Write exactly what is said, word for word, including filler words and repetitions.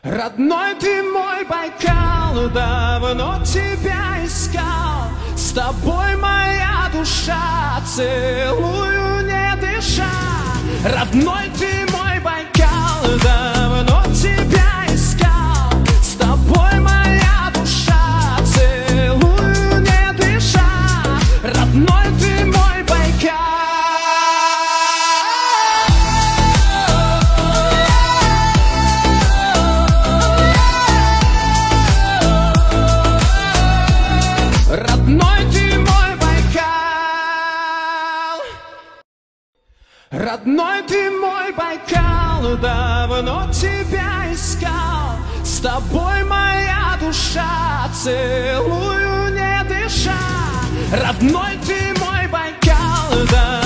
Родной ты мой Байкал, давно тебя искал. С тобой моя душа, целую не дыша. Родной ты мой Байкал, давно тебя искал. С тобой моя душа, целую не дыша. Родной ты мой Байкал. Родной ты мой Байкал. Родной ты мой Байкал, давно тебя искал. С тобой моя душа, целую не дыша. Родной ты мой Байкал, да.